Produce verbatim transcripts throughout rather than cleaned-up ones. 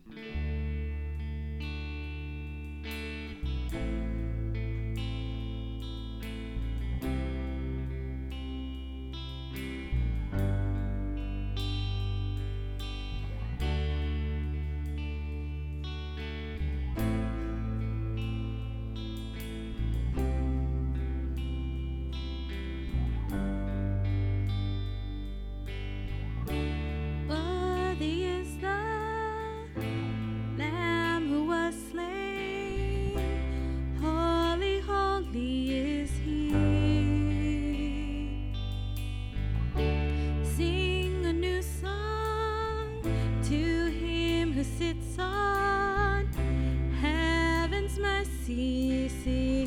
Sits on heaven's mercy seat.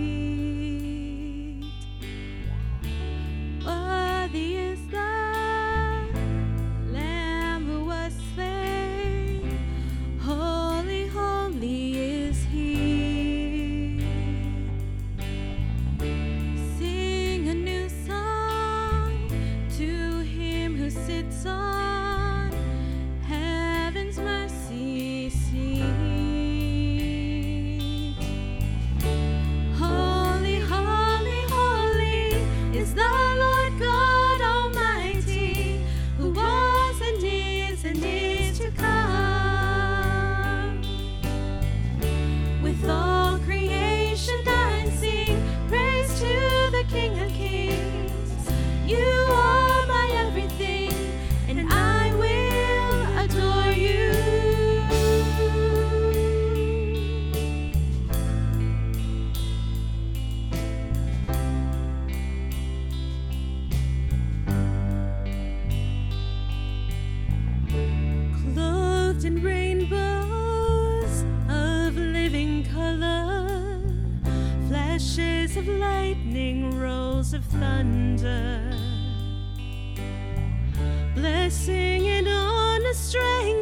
Worthy is the Lamb who was slain. Holy, holy is He. Sing a new song to Him who sits on heaven's mercy seat. Holy, holy, holy is the Lord God Almighty, who was and is and is to come. With all creation dancing, praise to the King of Kings. You are my everything, and I will adore you. Clothed in rainbows of living color, flashes of lightning, rolls of thunder, blessing and honor, strength